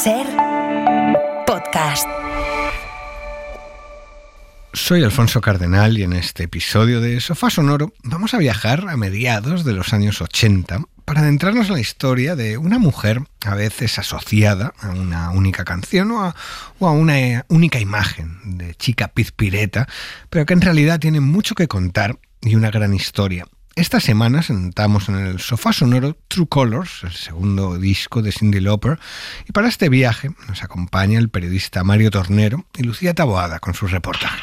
SER Podcast. Soy Alfonso Cardenal y en este episodio de Sofá Sonoro vamos a viajar a mediados de los años 80 para adentrarnos en la historia de una mujer a veces asociada a una única canción o a una única imagen de chica pizpireta, pero que en realidad tiene mucho que contar y una gran historia. Esta semana sentamos en el Sofá Sonoro True Colors, el segundo disco de Cyndi Lauper, y para este viaje nos acompaña el periodista Mario Tornero y Lucía Taboada con sus reportajes.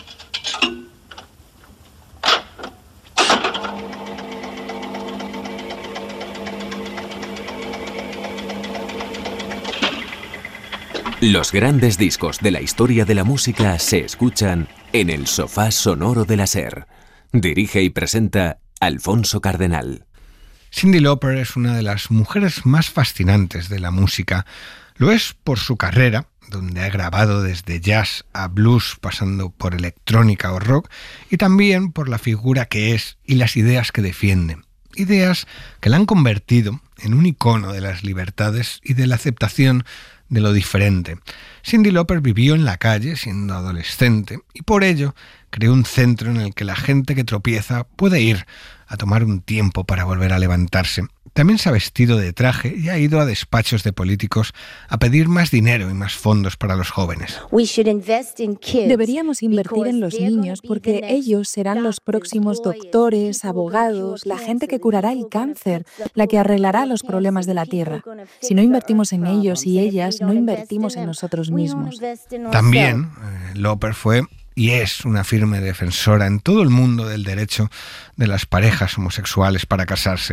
Los grandes discos de la historia de la música se escuchan en el Sofá Sonoro de la SER. Dirige y presenta Alfonso Cardenal. Cyndi Lauper es una de las mujeres más fascinantes de la música. Lo es por su carrera, donde ha grabado desde jazz a blues, pasando por electrónica o rock, y también por la figura que es y las ideas que defiende. Ideas que la han convertido en un icono de las libertades y de la aceptación de lo diferente. Cyndi Lauper vivió en la calle siendo adolescente y por ello creó un centro en el que la gente que tropieza puede ir a tomar un tiempo para volver a levantarse. También se ha vestido de traje y ha ido a despachos de políticos a pedir más dinero y más fondos para los jóvenes. Deberíamos invertir en los niños porque ellos serán los próximos doctores, abogados, la gente que curará el cáncer, la que arreglará los problemas de la tierra. Si no invertimos en ellos y ellas, no invertimos en nosotros mismos. También Lauper fue y es una firme defensora en todo el mundo del derecho de las parejas homosexuales para casarse.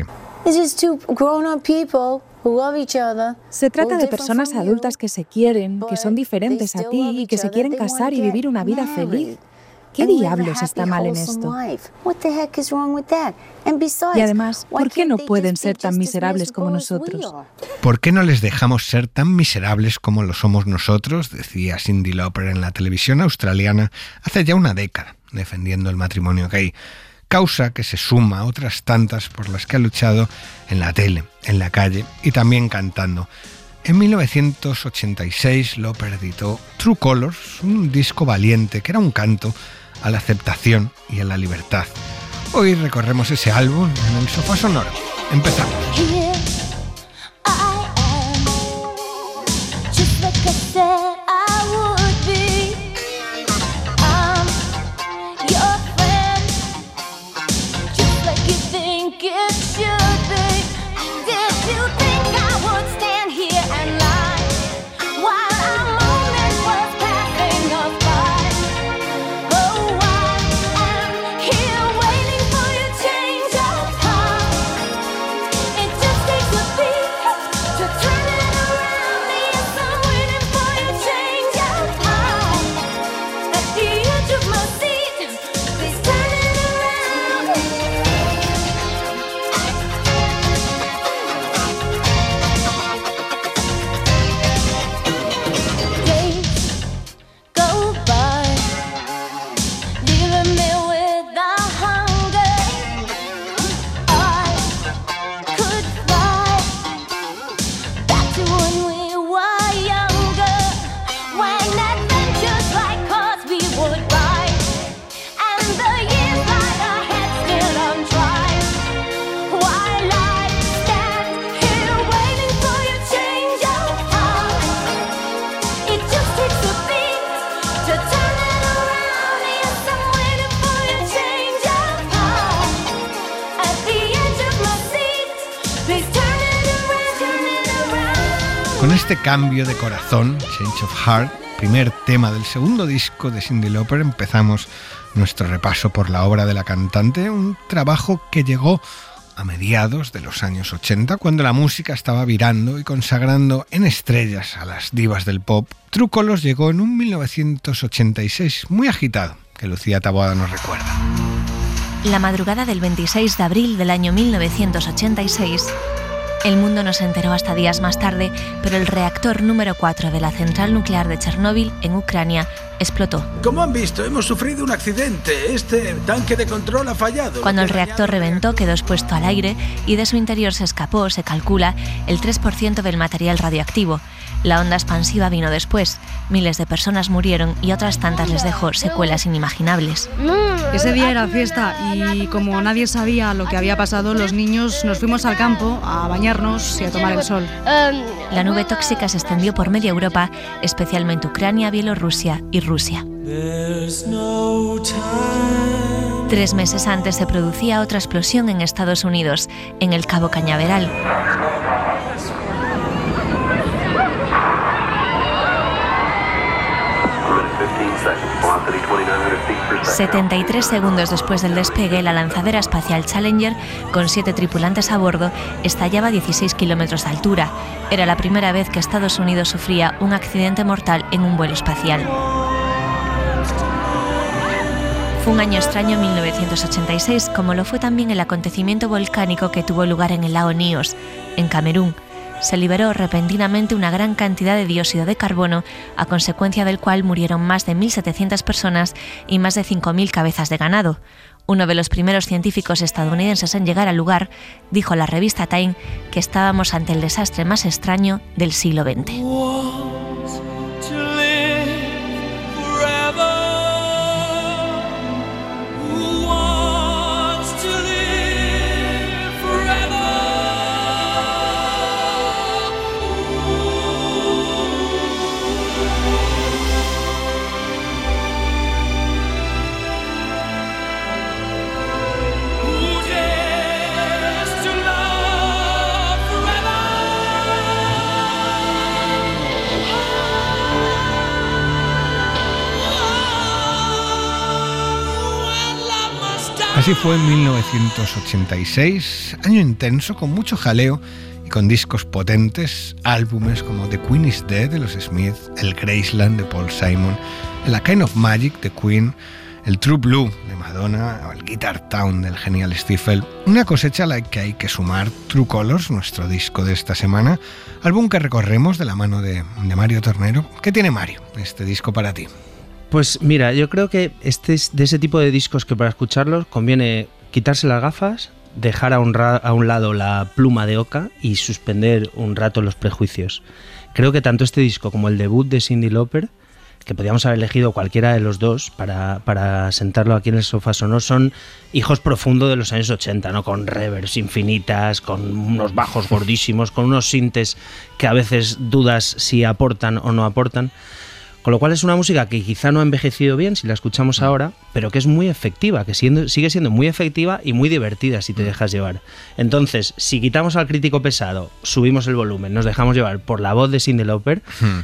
Se trata de personas adultas que se quieren, que son diferentes a ti y que se quieren casar y vivir una vida feliz. ¿Qué diablos está mal en esto? Y además, ¿por qué no pueden ser tan miserables como nosotros? ¿Por qué no les dejamos ser tan miserables como lo somos nosotros?, decía Cyndi Lauper en la televisión australiana hace ya una década, defendiendo el matrimonio gay. Causa que se suma a otras tantas por las que ha luchado en la tele, en la calle y también cantando. En 1986 Lauper editó True Colors, un disco valiente que era un canto a la aceptación y a la libertad. Hoy recorremos ese álbum en el Sofá Sonoro. Empezamos. Con este cambio de corazón, Change of Heart, primer tema del segundo disco de Cyndi Lauper, empezamos nuestro repaso por la obra de la cantante, un trabajo que llegó a mediados de los años 80, cuando la música estaba virando y consagrando en estrellas a las divas del pop. True Colors llegó en un 1986 muy agitado, que Lucía Taboada nos recuerda. La madrugada del 26 de abril del año 1986, el mundo no se enteró hasta días más tarde, pero el reactor número 4 de la central nuclear de Chernóbil, en Ucrania, explotó. Como han visto, hemos sufrido un accidente. Este tanque de control ha fallado. Cuando el reactor reventó, quedó expuesto al aire y de su interior se escapó, se calcula, el 3% del material radioactivo. La onda expansiva vino después. Miles de personas murieron y otras tantas les dejó secuelas inimaginables. Ese día era fiesta y como nadie sabía lo que había pasado, los niños nos fuimos al campo a bañarnos y a tomar el sol. La nube tóxica se extendió por media Europa, especialmente Ucrania, Bielorrusia y Rusia. 3 meses antes se producía otra explosión en Estados Unidos, en el Cabo Cañaveral. 73 segundos después del despegue, la lanzadera espacial Challenger, con 7 tripulantes a bordo, estallaba a 16 kilómetros de altura. Era la primera vez que Estados Unidos sufría un accidente mortal en un vuelo espacial. Fue un año extraño en 1986, como lo fue también el acontecimiento volcánico que tuvo lugar en el lago Nyos, en Camerún. Se liberó repentinamente una gran cantidad de dióxido de carbono, a consecuencia del cual murieron más de 1.700 personas y más de 5.000 cabezas de ganado. Uno de los primeros científicos estadounidenses en llegar al lugar dijo a la revista Time que estábamos ante el desastre más extraño del siglo XX. Así fue en 1986, año intenso, con mucho jaleo y con discos potentes, álbumes como The Queen is Dead de los Smiths, el Graceland de Paul Simon, el A Kind of Magic de Queen, el True Blue de Madonna o el Guitar Town del genial Stifel. Una cosecha a la que hay que sumar True Colors, nuestro disco de esta semana, álbum que recorremos de la mano de Mario Tornero. ¿Qué tiene Mario, este disco para ti? Pues mira, yo creo que este es de ese tipo de discos que para escucharlos conviene quitarse las gafas, dejar a un lado la pluma de oca y suspender un rato los prejuicios. Creo que tanto este disco como el debut de Cyndi Lauper, que podríamos haber elegido cualquiera de los dos para sentarlo aquí en el Sofá Sonoro, son hijos profundos de los años 80, ¿no? Con reverbs infinitas, con unos bajos gordísimos, con unos sintes que a veces dudas si aportan o no aportan. Con lo cual es una música que quizá no ha envejecido bien si la escuchamos ahora, pero que es muy efectiva, que sigue siendo muy efectiva y muy divertida si te dejas llevar. Entonces, si quitamos al crítico pesado, subimos el volumen, nos dejamos llevar por la voz de Cyndi Lauper,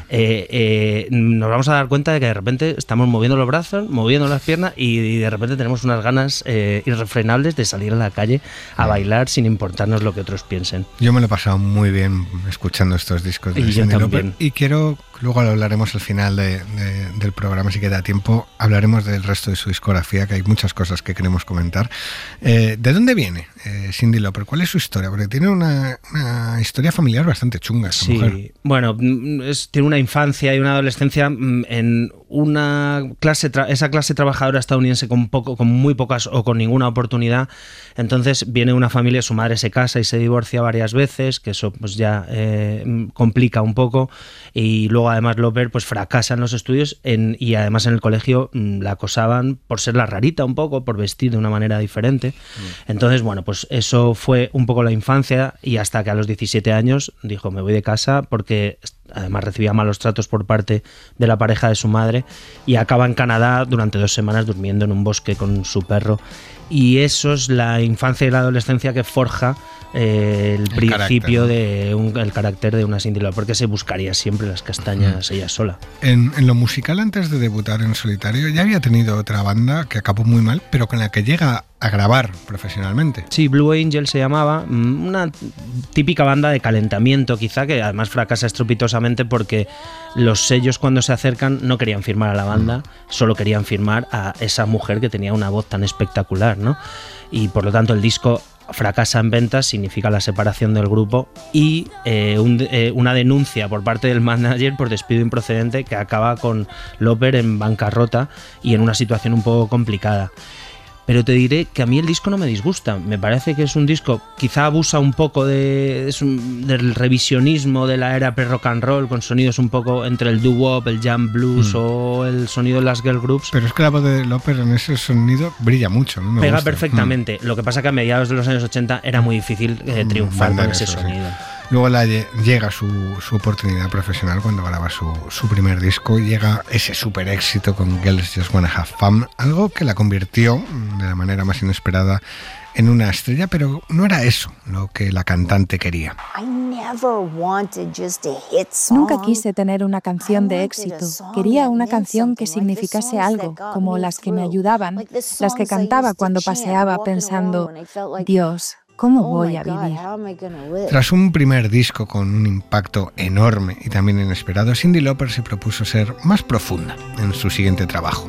nos vamos a dar cuenta de que de repente estamos moviendo los brazos, moviendo las piernas y de repente tenemos unas ganas irrefrenables de salir a la calle a bailar sin importarnos lo que otros piensen. Yo me lo he pasado muy bien escuchando estos discos de Cyndi Lauper y quiero, luego lo hablaremos al final del programa, si queda tiempo, hablaremos del resto de su discografía, que hay muchas cosas que queremos comentar. ¿De dónde viene Cyndi Lauper? ¿Cuál es su historia? Porque tiene una historia familiar bastante chunga esta mujer. Bueno, tiene una infancia y una adolescencia en una esa clase trabajadora estadounidense con muy pocas o con ninguna oportunidad. Entonces viene una familia, su madre se casa y se divorcia varias veces, que eso pues ya complica un poco, y luego además Lauper pues fracasa en los estudios y además en el colegio la acosaban por ser la rarita un poco, por vestir de una manera diferente. Entonces bueno, pues eso fue un poco la infancia, y hasta que a los 17 años dijo me voy de casa, porque además recibía malos tratos por parte de la pareja de su madre, y acaba en Canadá durante 2 semanas durmiendo en un bosque con su perro. Y eso es la infancia y la adolescencia que forja el principio del carácter de una Cyndi Lauper, porque se buscaría siempre las castañas ella sola. En lo musical, antes de debutar en solitario, ya había tenido otra banda que acabó muy mal, pero con la que llega a grabar profesionalmente. Sí, Blue Angel se llamaba, una típica banda de calentamiento quizá, que además fracasa estrepitosamente porque los sellos cuando se acercan no querían firmar a la banda, solo querían firmar a esa mujer que tenía una voz tan espectacular, ¿no? Y por lo tanto el disco fracasa en ventas, significa la separación del grupo y una denuncia por parte del manager por despido improcedente que acaba con Lauper en bancarrota y en una situación un poco complicada. Pero te diré que a mí el disco no me disgusta. Me parece que es un disco, quizá abusa un poco del revisionismo de la era pre-rock and roll, con sonidos un poco entre el doo-wop, el jam blues o el sonido de las girl groups. Pero es que la voz de Lauper en ese sonido brilla mucho. ¿No? Pega perfectamente. Lo que pasa es que a mediados de los años 80 era muy difícil triunfar con ese sonido. Sí. Luego llega su oportunidad profesional cuando graba su primer disco. Llega ese super éxito con Girls Just Wanna Have Fun, algo que la convirtió de la manera más inesperada en una estrella, pero no era eso lo que la cantante quería. Nunca quise tener una canción de éxito. Quería una canción que significase algo, como las que me ayudaban, las que cantaba cuando paseaba pensando, Dios, ¿cómo voy a vivir? Tras un primer disco con un impacto enorme y también inesperado, Cyndi Lauper se propuso ser más profunda en su siguiente trabajo.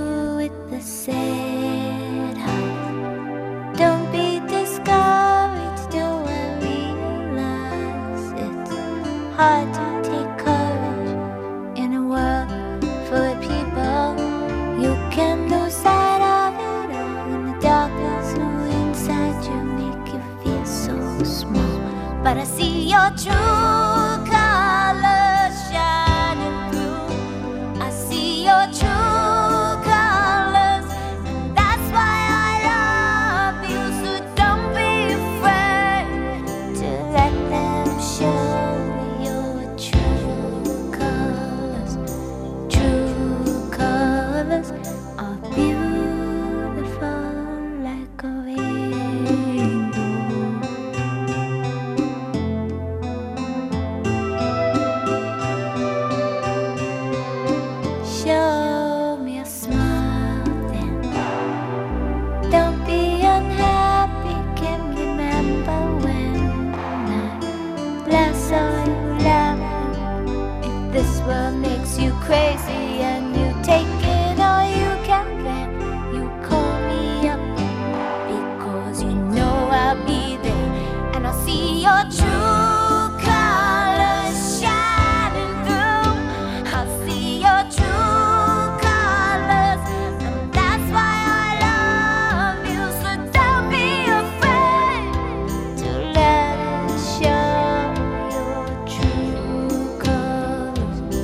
But I see your true colors shining through. I see your true colors, and that's why I love you. So don't be afraid to let them show your true colors. True colors are beautiful like a rainbow. This world makes you crazy and you take it all you can, then you call me up because you know I'll be there and I'll see your true colors shining through. I'll see your true colors, and that's why I love you. So don't be afraid to let it show your true colors.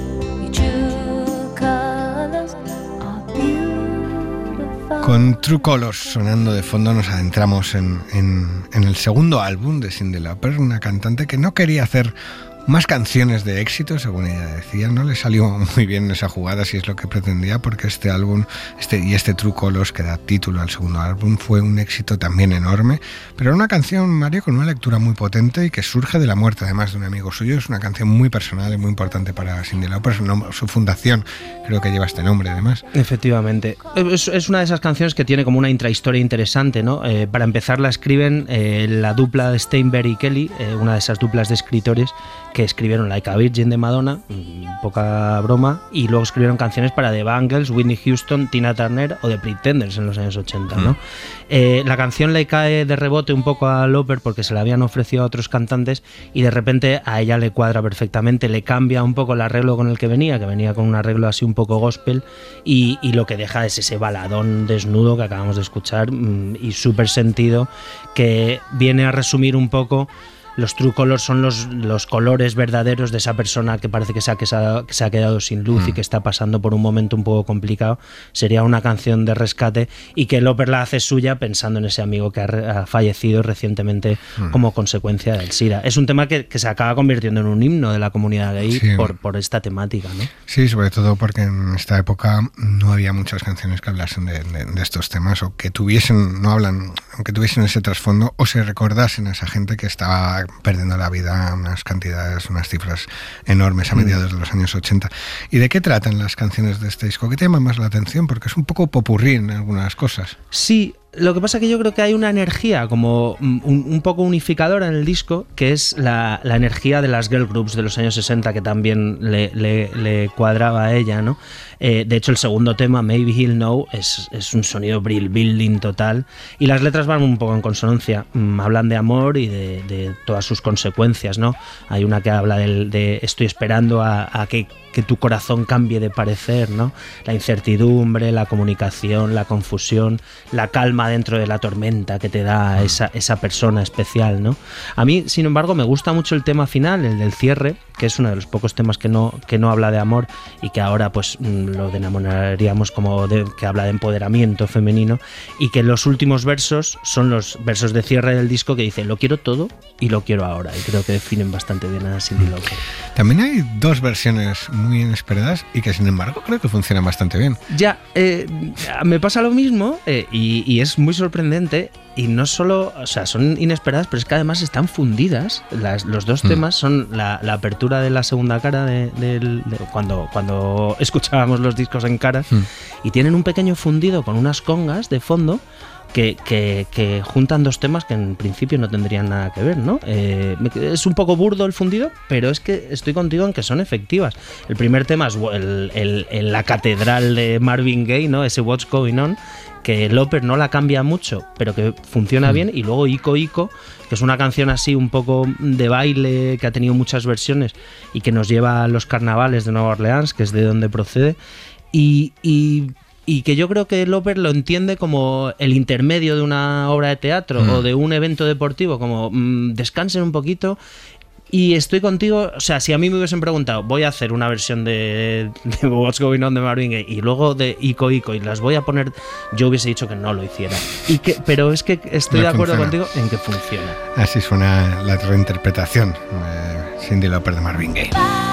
Con True Colors sonando de fondo nos adentramos en el segundo álbum de Cyndi Lauper, una cantante que no quería hacer más canciones de éxito, según ella decía. No le salió muy bien esa jugada, si es lo que pretendía, porque este álbum este True Colors, que da título al segundo álbum, fue un éxito también enorme, pero una canción, Mario, con una lectura muy potente y que surge de la muerte además de un amigo suyo. Es una canción muy personal y muy importante para Cyndi Lauper. Su fundación creo que lleva este nombre además. Efectivamente, es una de esas canciones que tiene como una intrahistoria interesante, ¿no? Para empezar la escriben la dupla de Steinberg y Kelly, una de esas duplas de escritores que escribieron Like a Virgin de Madonna, poca broma, y luego escribieron canciones para The Bangles, Whitney Houston, Tina Turner o The Pretenders en los años 80, ¿no? La canción le cae de rebote un poco a Lauper porque se la habían ofrecido a otros cantantes y de repente a ella le cuadra perfectamente, le cambia un poco el arreglo con el que venía con un arreglo así un poco gospel y lo que deja es ese baladón desnudo que acabamos de escuchar y súper sentido, que viene a resumir un poco. Los True Colors son los colores verdaderos de esa persona que parece que se ha quedado sin luz y que está pasando por un momento un poco complicado. Sería una canción de rescate y que Lauper la hace suya pensando en ese amigo que ha fallecido recientemente como consecuencia del SIDA. Es un tema que se acaba convirtiendo en un himno de la comunidad gay por esta temática, ¿no? Sí, sobre todo porque en esta época no había muchas canciones que hablasen de estos temas o que tuviesen, aunque tuviesen ese trasfondo o se recordasen a esa gente que estaba perdiendo la vida, unas cifras enormes a mediados de los años 80. ¿Y de qué tratan las canciones de este disco? ¿Qué te llama más la atención? Porque es un poco popurrí en algunas cosas. Sí, Lo que pasa es que yo creo que hay una energía como un poco unificadora en el disco, que es la energía de las girl groups de los años 60, que también le cuadraba a ella, ¿no? De hecho, el segundo tema, Maybe He'll Know, es un sonido brill building total, y las letras van un poco en consonancia. Hablan de amor y de todas sus consecuencias, ¿no? Hay una que habla de estoy esperando a que tu corazón cambie de parecer, ¿no? La incertidumbre, la comunicación, la confusión, la calma dentro de la tormenta que te da esa persona especial, ¿no? A mí, sin embargo, me gusta mucho el tema final, el del cierre, que es uno de los pocos temas que no habla de amor y que ahora pues lo denominaríamos como que habla de empoderamiento femenino, y que los últimos versos son los versos de cierre del disco, que dice lo quiero todo y lo quiero ahora, y creo que definen bastante bien a Cyndi Lauper. También hay dos versiones muy inesperadas y que sin embargo creo que funcionan bastante bien. Ya, me pasa lo mismo y es muy sorprendente. Y no solo, o sea, son inesperadas, pero es que además están fundidas. Los dos temas son la apertura de la segunda cara de cuando escuchábamos los discos en cara, y tienen un pequeño fundido con unas congas de fondo que juntan dos temas que en principio no tendrían nada que ver, ¿no? Es un poco burdo el fundido, pero es que estoy contigo en que son efectivas. El primer tema es la catedral de Marvin Gaye, ¿no? Ese What's Going On, que Lauper no la cambia mucho, pero que funciona bien. Y luego Ico Ico, que es una canción así un poco de baile, que ha tenido muchas versiones y que nos lleva a los carnavales de Nueva Orleans, que es de donde procede, y que yo creo que Lauper lo entiende como el intermedio de una obra de teatro o de un evento deportivo, como descansen un poquito. Y estoy contigo, o sea, si a mí me hubiesen preguntado, voy a hacer una versión de What's Going On de Marvin Gaye y luego de Ico Ico y las voy a poner, yo hubiese dicho que no lo hiciera. Pero es que estoy de acuerdo contigo en que funciona. Así suena la reinterpretación de Cyndi Lauper de Marvin Gaye.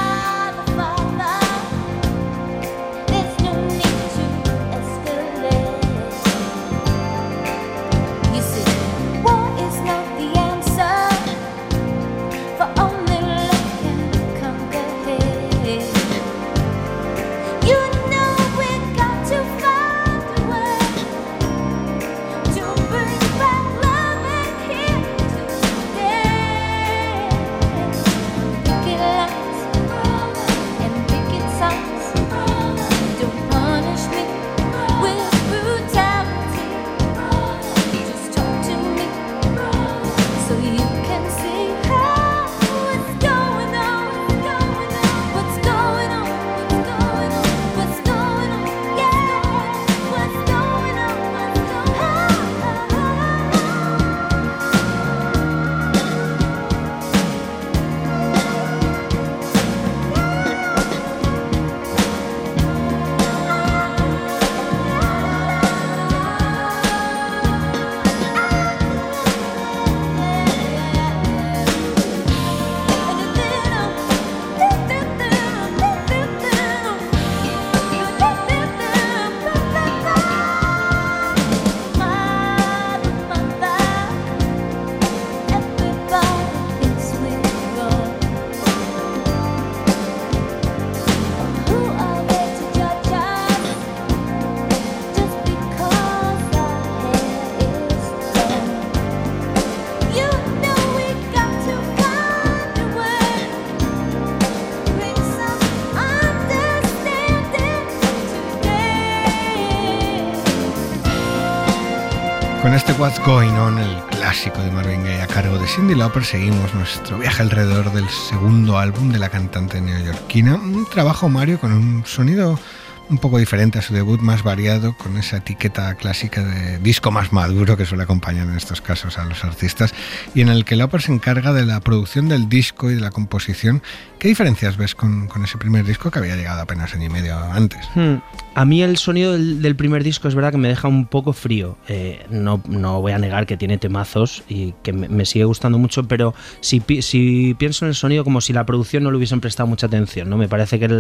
Con este What's Going On, el clásico de Marvin Gaye a cargo de Cyndi Lauper, seguimos nuestro viaje alrededor del segundo álbum de la cantante neoyorquina. Un trabajo, Mario, con un sonido un poco diferente a su debut, más variado, con esa etiqueta clásica de disco más maduro que suele acompañar en estos casos a los artistas, y en el que Lauper se encarga de la producción del disco y de la composición. ¿Qué diferencias ves con ese primer disco que había llegado apenas año y medio antes? A mí el sonido del primer disco es verdad que me deja un poco frío. No voy a negar que tiene temazos y que me sigue gustando mucho, pero si pienso en el sonido como si la producción no le hubiesen prestado mucha atención, ¿no? Me parece que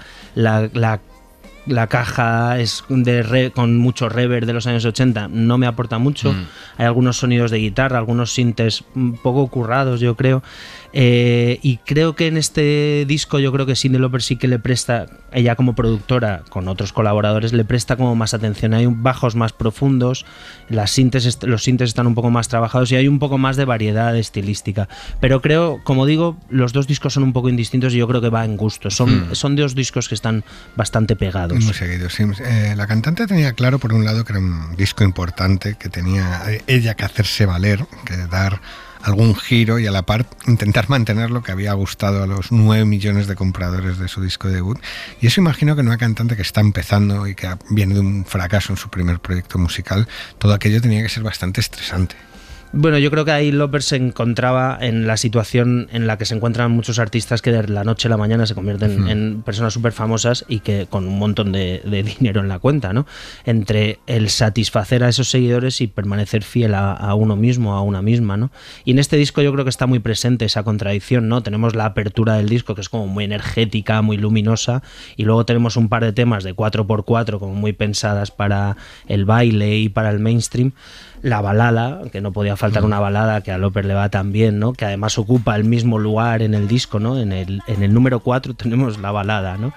la caja es con mucho reverb de los años 80, no me aporta mucho. Hay algunos sonidos de guitarra, algunos sintes un poco currados, yo creo. Y creo que en este disco yo creo que Cyndi Lauper sí que le presta, ella como productora con otros colaboradores, le presta como más atención. Hay bajos más profundos, los sintes están un poco más trabajados y hay un poco más de variedad estilística. Pero creo, como digo, los dos discos son un poco indistintos y yo creo que va en gusto. Son dos discos que están bastante pegados. Muy seguidos, sí. La cantante tenía claro, por un lado, que era un disco importante, que tenía ella que hacerse valer, que dar algún giro y a la par intentar mantener lo que había gustado a los 9 millones de compradores de su disco debut. Y eso imagino que en una cantante que está empezando y que viene de un fracaso en su primer proyecto musical, todo aquello tenía que ser bastante estresante. Bueno, yo creo que ahí Lauper se encontraba en la situación en la que se encuentran muchos artistas que de la noche a la mañana se convierten en personas súper famosas y que con un montón de dinero en la cuenta, ¿no? Entre el satisfacer a esos seguidores y permanecer fiel a uno mismo, a una misma, ¿no? Y en este disco yo creo que está muy presente esa contradicción, ¿no? Tenemos la apertura del disco, que es como muy energética, muy luminosa, y luego tenemos un par de temas de 4x4 como muy pensadas para el baile y para el mainstream. La balada, que no podía faltar una balada que a Lauper le va tan bien, ¿no? Que además ocupa el mismo lugar en el disco, ¿no? En el número 4 tenemos la balada, ¿no?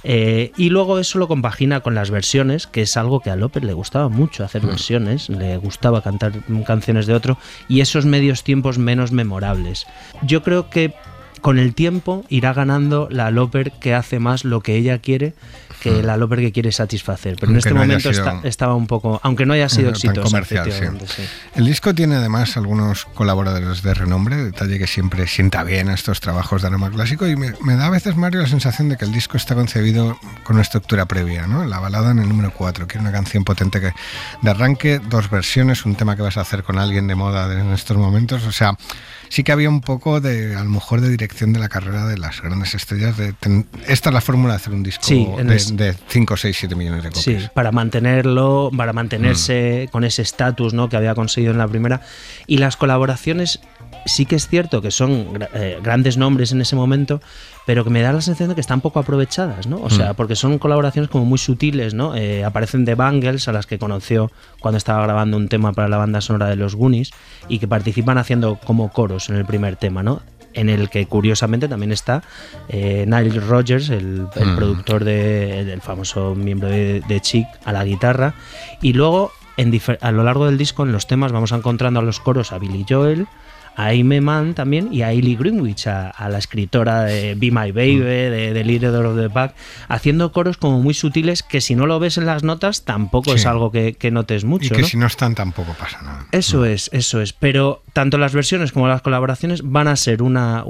Y luego eso lo compagina con las versiones, que es algo que a Lauper le gustaba mucho hacer versiones, le gustaba cantar canciones de otro, y esos medios tiempos menos memorables. Yo creo que con el tiempo irá ganando la Lauper que hace más lo que ella quiere que la Lauper que quiere satisfacer, pero aunque en este momento estaba un poco, aunque no haya sido exitoso comercial, sí. El disco tiene además algunos colaboradores de renombre, detalle que siempre sienta bien a estos trabajos de aroma clásico, y me da a veces, Mario, la sensación de que el disco está concebido con una estructura previa, ¿no? La balada en el número 4, que es una canción potente que de arranque, 2 versiones, un tema que vas a hacer con alguien de moda en estos momentos, o sea, sí que había un poco de, a lo mejor, de dirección de la carrera de las grandes estrellas. Esta es la fórmula de hacer un disco de 5, 6, 7 millones de copias. Sí, para mantenerse con ese estatus, ¿no?, que había conseguido en la primera. Y las colaboraciones sí que es cierto que son grandes nombres en ese momento, pero que me da la sensación de que están poco aprovechadas, ¿no? O sea, porque son colaboraciones como muy sutiles, ¿no? Aparecen The Bangles, a las que conoció cuando estaba grabando un tema para la banda sonora de los Goonies, y que participan haciendo como coros en el primer tema, ¿no? En el que curiosamente también está Nile Rodgers, el productor del famoso miembro de Chic, a la guitarra. Y luego a lo largo del disco, en los temas, vamos encontrando a los coros a Billy Joel, a Aimee Mann también, y a Hayley Greenwich, a la escritora de Be My Baby, de Leader of the Pack, haciendo coros como muy sutiles que si no lo ves en las notas tampoco es algo que notes mucho. Y que si no están tampoco pasa nada. Eso es. Pero tanto las versiones como las colaboraciones van a ser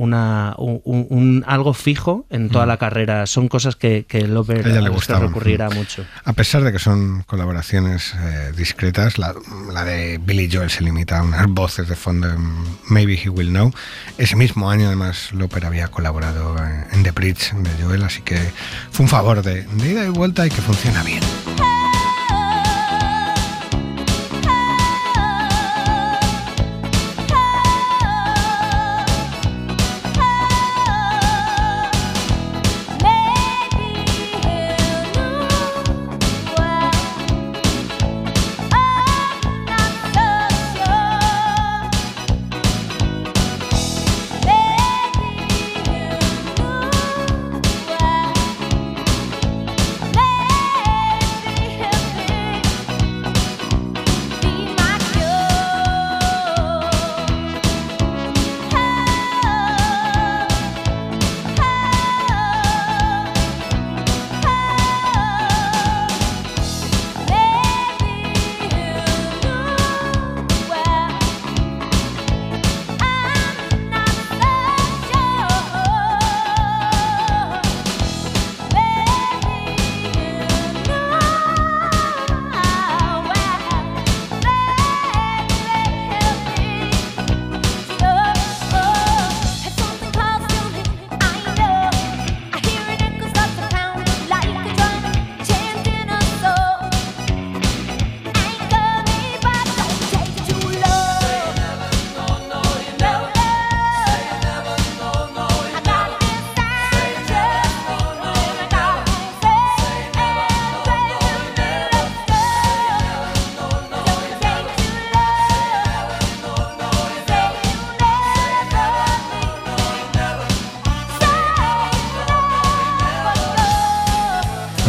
algo fijo en toda la carrera. Son cosas que Lauper recurrirá mucho. A pesar de que son colaboraciones discretas, la de Billy Joel se limita a unas voces de fondo en Maybe He Will Know. Ese mismo año, además, Lauper había colaborado en The Bridge de Joel, así que fue un favor de ida y vuelta y que funciona bien.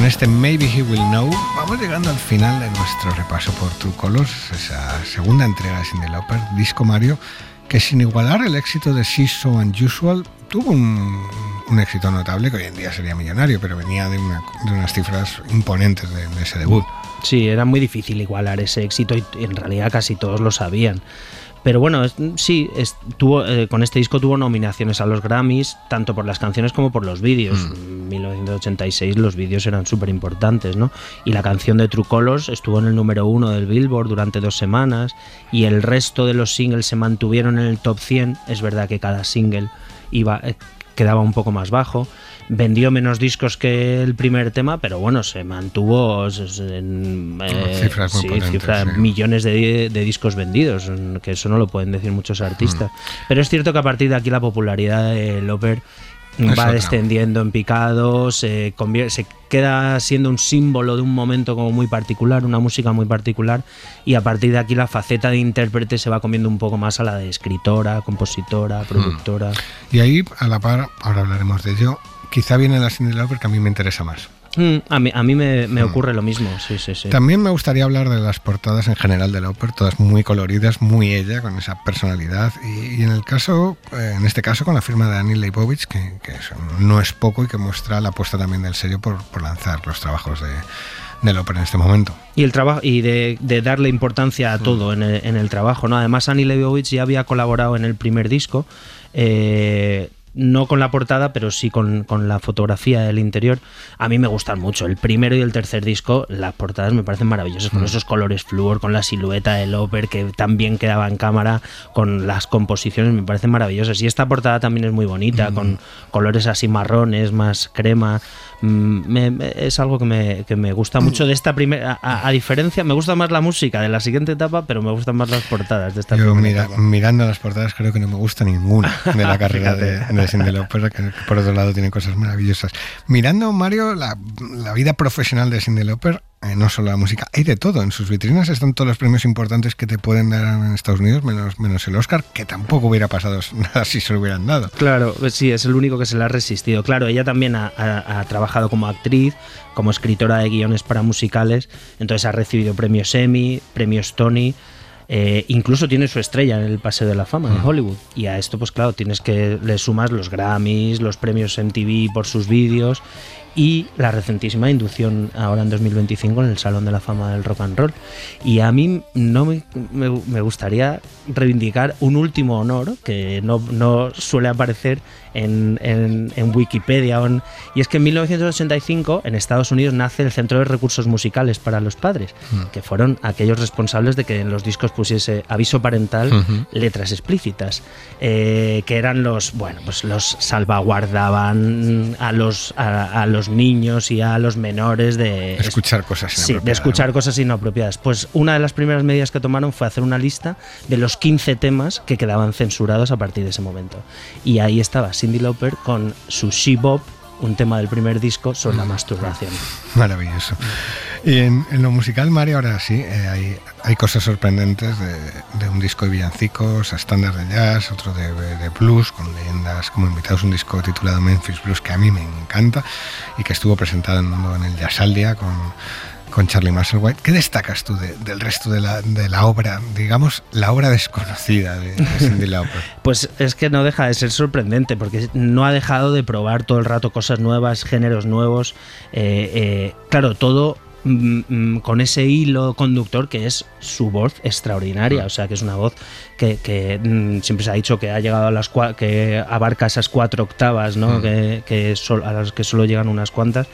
Con este Maybe He Will Know vamos llegando al final de nuestro repaso por True Colors, esa segunda entrega de Cyndi Lauper, disco Mario, que sin igualar el éxito de She's So Unusual, tuvo un éxito notable que hoy en día sería millonario, pero venía de unas cifras imponentes de ese debut. Sí, era muy difícil igualar ese éxito y en realidad casi todos lo sabían. Pero bueno, sí, con este disco tuvo nominaciones a los Grammys, tanto por las canciones como por los vídeos. En 1986 los vídeos eran súper importantes, ¿no? Y la canción de True Colors estuvo en el número 1 del Billboard durante 2 semanas y el resto de los singles se mantuvieron en el top 100. Es verdad que cada single quedaba un poco más bajo. Vendió menos discos que el primer tema, pero bueno, se mantuvo en cifras muy potentes, sí. Millones de discos vendidos, que eso no lo pueden decir muchos artistas. Pero es cierto que a partir de aquí la popularidad de Lauper va descendiendo en picado, se queda siendo un símbolo de un momento como muy particular, una música muy particular, y a partir de aquí la faceta de intérprete se va comiendo un poco más a la de escritora, compositora, productora. Y ahí, a la par, ahora hablaremos de ello, quizá viene la Cyndi Lauper que a mí me interesa más. A mí me ocurre lo mismo, sí. También me gustaría hablar de las portadas en general de Lauper, todas muy coloridas, muy ella, con esa personalidad. Y en este caso con la firma de Annie Leibovitz, que no es poco y que muestra la apuesta también del sello por lanzar los trabajos de Lauper en este momento. Y el trabajo y de darle importancia a todo en el trabajo, ¿no? Además, Annie Leibovitz ya había colaborado en el primer disco. No con la portada, pero sí con la fotografía del interior. A mí me gustan mucho. El primero y el tercer disco, las portadas me parecen maravillosas, con esos colores flúor, con la silueta de Lauper que también quedaba en cámara, con las composiciones, me parecen maravillosas. Y esta portada también es muy bonita, con colores así marrones, más crema. Es algo que me gusta mucho de esta primera. A diferencia, me gusta más la música de la siguiente etapa, pero me gustan más las portadas de esta primera etapa. Mirando las portadas, creo que no me gusta ninguna de la carrera de Cyndi Lauper, que por otro lado tiene cosas maravillosas. Mirando, Mario, la vida profesional de Cyndi Lauper, no solo la música, hay de todo. En sus vitrinas están todos los premios importantes que te pueden dar en Estados Unidos, menos el Oscar, que tampoco hubiera pasado nada si se lo hubieran dado. Claro, sí, es el único que se le ha resistido. Claro, ella también ha trabajado como actriz, como escritora de guiones para musicales, entonces ha recibido premios Emmy, premios Tony. Incluso tiene su estrella en el Paseo de la Fama de Hollywood, y a esto pues claro le sumas los Grammys, los premios MTV por sus vídeos y la recentísima inducción ahora en 2025 en el Salón de la Fama del Rock and Roll. Y a mí me gustaría reivindicar un último honor que no suele aparecer en Wikipedia, y es que en 1985 en Estados Unidos nace el Centro de Recursos Musicales para los Padres, que fueron aquellos responsables de que en los discos pusiese aviso parental, letras explícitas, que eran los salvaguardaban a los niños y a los menores de escuchar cosas inapropiadas. Sí, de escuchar cosas inapropiadas. Pues una de las primeras medidas que tomaron fue hacer una lista de los 15 temas que quedaban censurados a partir de ese momento. Y ahí estaba Cyndi Lauper con su She Bop, un tema del primer disco sobre la masturbación. Maravilloso. Y en lo musical, Mario, ahora sí, hay cosas sorprendentes de un disco de villancicos a estándar de jazz, otro de blues, con leyendas como invitados, un disco titulado Memphis Blues que a mí me encanta y que estuvo presentado en el Jazzaldia con Charlie Musselwhite. ¿Qué destacas tú del resto de la obra, digamos, la obra desconocida de Cyndi Lauper? Pues es que no deja de ser sorprendente, porque no ha dejado de probar todo el rato cosas nuevas, géneros nuevos, claro, todo con ese hilo conductor que es su voz extraordinaria, o sea, que es una voz que siempre se ha dicho que ha llegado que abarca esas 4 octavas, ¿no? A las que solo llegan unas cuantas,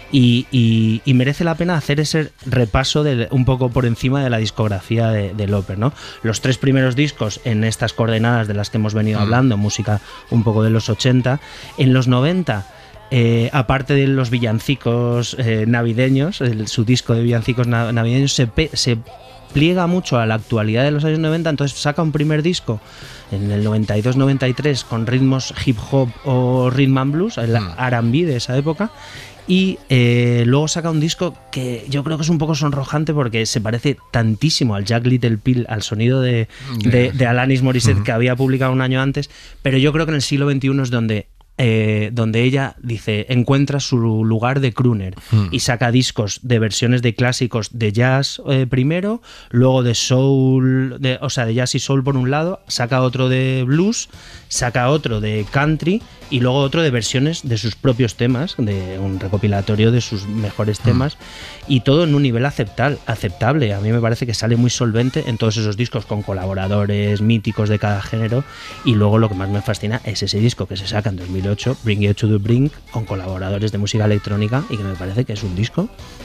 y merece la pena hacer ese repaso un poco por encima de la discografía de Lauper, ¿no? Los 3 primeros discos en estas coordenadas de las que hemos venido hablando, música un poco de los 80, en los 90. Aparte de los villancicos navideños, su disco de villancicos navideños se pliega mucho a la actualidad de los años 90, entonces saca un primer disco en el 92-93 con ritmos hip hop o rhythm and blues, el R&B de esa época, y luego saca un disco que yo creo que es un poco sonrojante porque se parece tantísimo al Jack Little Pill, al sonido de Alanis Morissette que había publicado un año antes, pero yo creo que en el siglo XXI es donde donde ella dice encuentra su lugar de crooner y saca discos de versiones de clásicos de jazz primero, luego de soul, de jazz y soul por un lado, saca otro de blues, saca otro de country y luego otro de versiones de sus propios temas, de un recopilatorio de sus mejores temas, y todo en un nivel aceptable. A mí me parece que sale muy solvente en todos esos discos con colaboradores míticos de cada género, y luego lo que más me fascina es ese disco que se saca en 2008, Bring You to the Brink, con colaboradores de música electrónica, y que me parece que es un disco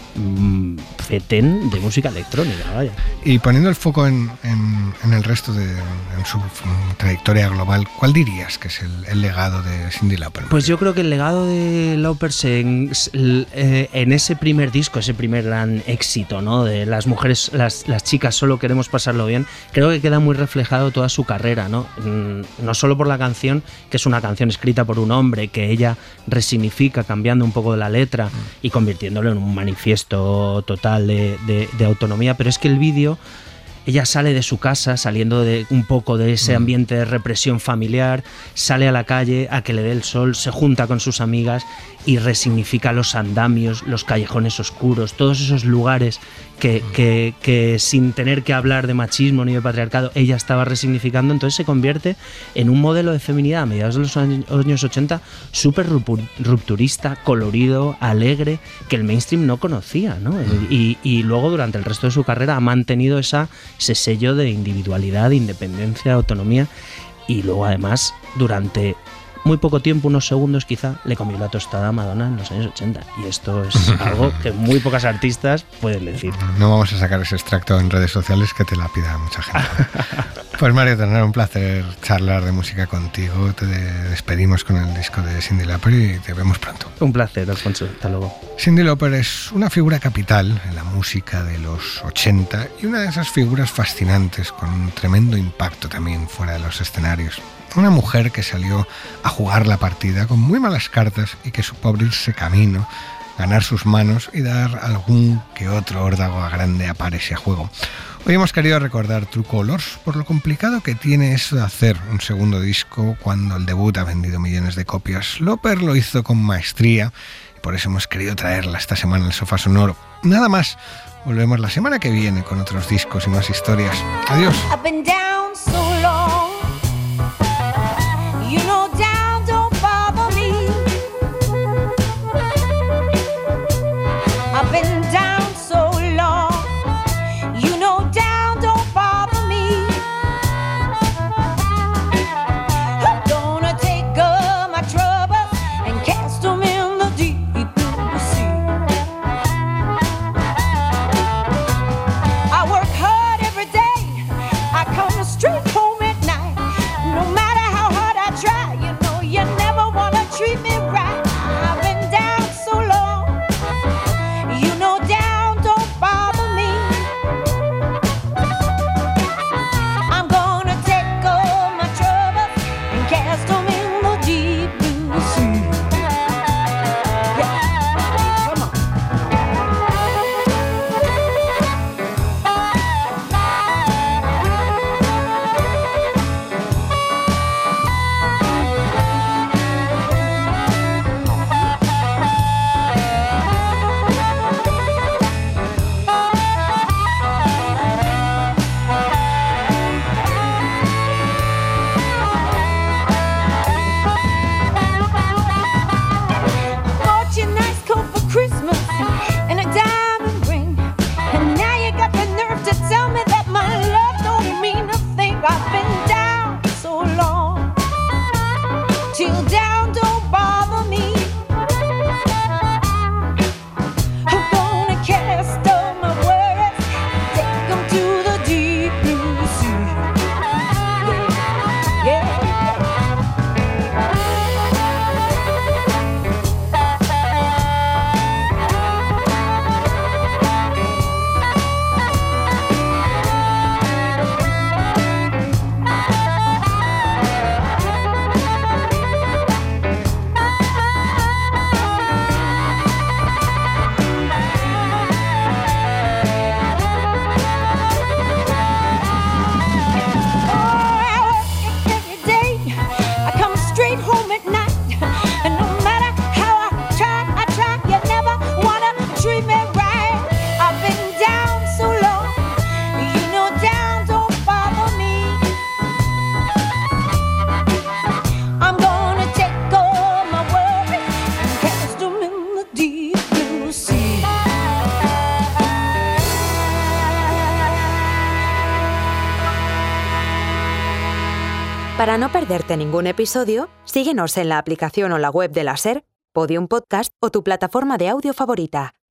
fetén de música electrónica, vaya. Y poniendo el foco en el resto en su trayectoria global, ¿cuál dirías que es el legado de Cyndi Lauper? Pues yo creo que el legado de Lauper en ese primer disco, ese primer gran éxito, ¿no? De las mujeres, las chicas solo queremos pasarlo bien, creo que queda muy reflejado toda su carrera, ¿no? No solo por la canción, que es una canción escrita por un hombre que ella resignifica cambiando un poco de la letra y convirtiéndolo en un manifiesto total de autonomía, pero es que el vídeo, ella sale de su casa, saliendo un poco de ese ambiente de represión familiar, sale a la calle a que le dé el sol, se junta con sus amigas y resignifica los andamios, los callejones oscuros, todos esos lugares que sin tener que hablar de machismo ni de patriarcado, ella estaba resignificando. Entonces se convierte en un modelo de feminidad a mediados de los años 80 súper rupturista, colorido, alegre, que el mainstream no conocía, ¿no? Y luego durante el resto de su carrera ha mantenido ese sello de individualidad, de independencia, de autonomía, y luego además durante muy poco tiempo, unos segundos quizá, le comió la tostada a Madonna en los años 80. Y esto es algo que muy pocas artistas pueden decir. No vamos a sacar ese extracto en redes sociales, que te la pida mucha gente. Pues Mario, tendrá un placer charlar de música contigo. Te despedimos con el disco de Cyndi Lauper y te vemos pronto. Un placer, Alfonso. Hasta luego. Cyndi Lauper es una figura capital en la música de los 80 y una de esas figuras fascinantes con un tremendo impacto también fuera de los escenarios. Una mujer que salió a jugar la partida con muy malas cartas y que supo abrirse camino, ganar sus manos y dar algún que otro órdago a grande a ese juego. Hoy hemos querido recordar True Colors por lo complicado que tiene eso de hacer un segundo disco cuando el debut ha vendido millones de copias. Lauper lo hizo con maestría y por eso hemos querido traerla esta semana al Sofá Sonoro. Nada más, volvemos la semana que viene con otros discos y más historias. Adiós. You know down don't bother me. I've been down so long. You know down don't bother me. I'm gonna take all my troubles and cast them in the deep blue sea. I work hard every day. I come straight Para no perderte ningún episodio, síguenos en la aplicación o la web de la SER, Podium Podcast o tu plataforma de audio favorita.